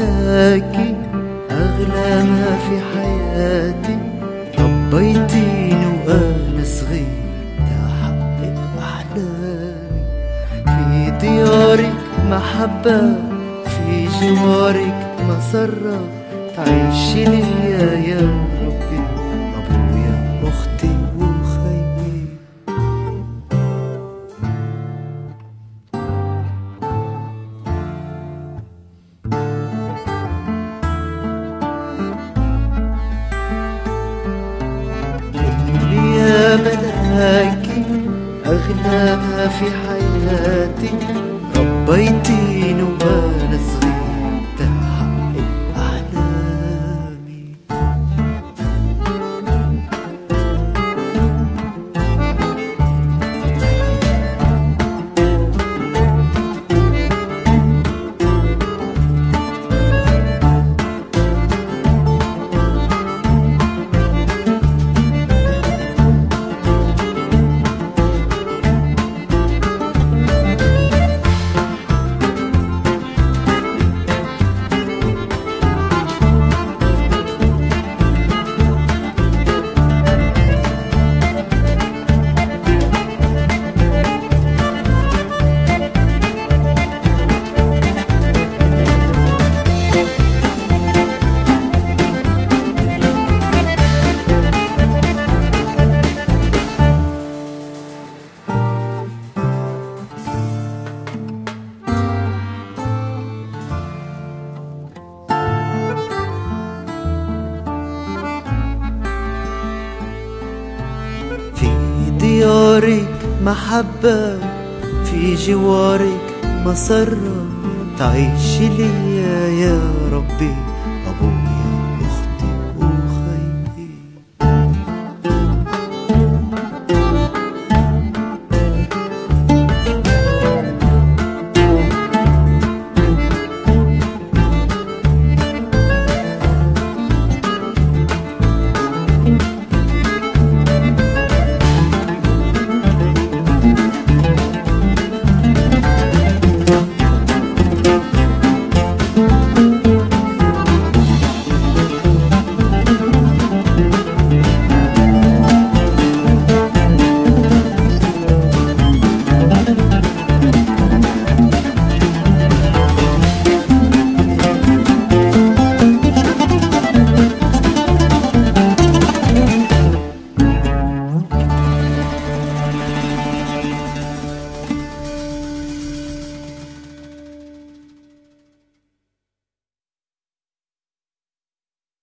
بلاكي أغلى ما في حياتي، ربيتيني وأنا صغير تحقق أحلامي. في ديارك محبة، في جوارك مسرة، تعيشي ليا يا ربي أبويا أختي وخيي. يا ملاكي أغلى ما في حياتي، ربيتيني وأنا صغير تحقق أحلامي. ديارك محبة، في جوارك مسرة، تعيشي ليا يا ربي